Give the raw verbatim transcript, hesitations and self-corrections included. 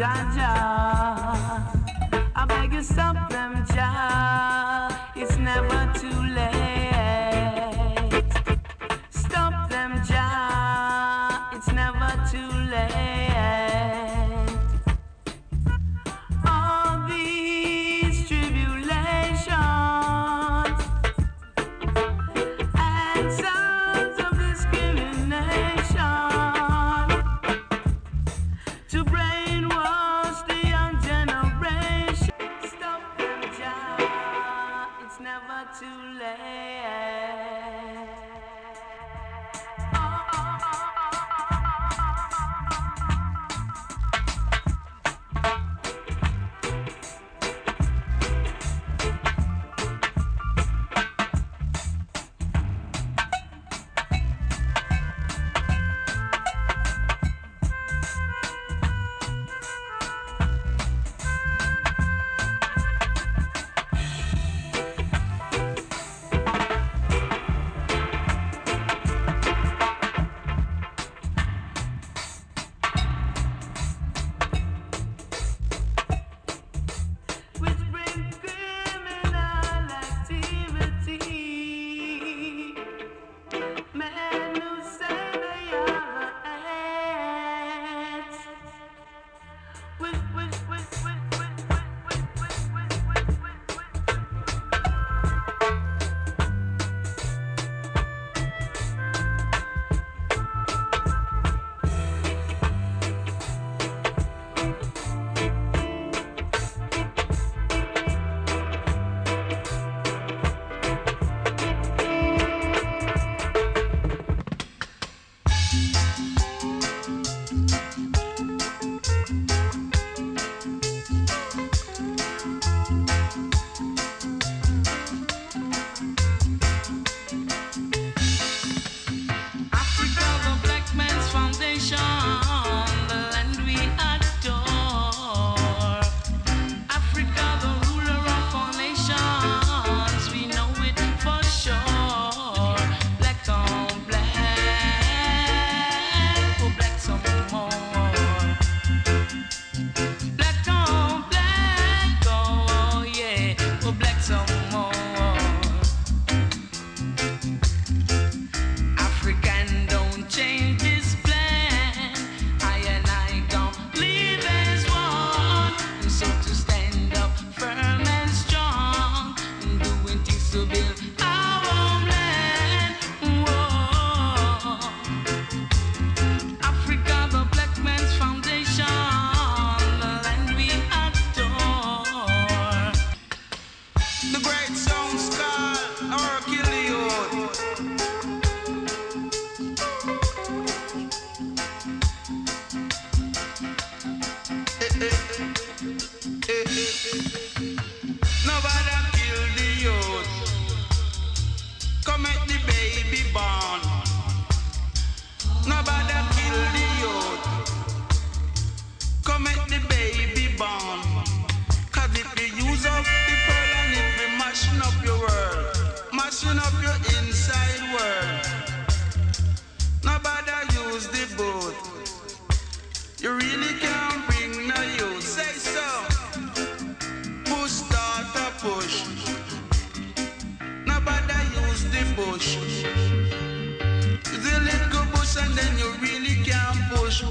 ganja. I beg you stop them, Jah. It's never too late. Stop them, Jah. It's never too late. All these tribulations and sounds of discrimination to brainwash the young generation. Stop them, Jah. It's never too late. Oh, oh, oh, oh, which brings criminal activity. Men who say they are ants. Which, which, which, which, which, which, which, which, which, which, which, which. Africa, the black man's foundation, the land we adore. Africa, the ruler of all nations, we know it for sure. Black on black, oh black some more. Black on black, oh yeah, oh black some more. African don't change his plan. I and I gon' live as one. So to stand up firm and strong, doing things to build our homeland. Whoa. Africa, the black man's foundation, the land we adore. The great song skull or kill the youth. Nobody kill the youth. Come make the baby born. Nobody kill the youth. Come make the baby born. Cause if you use up the pearl and if we mashing up your world, mashing up your inside world. Nobody use the boat. You really can't bring no youth. Say so. Push start a push. Nobody use the bush.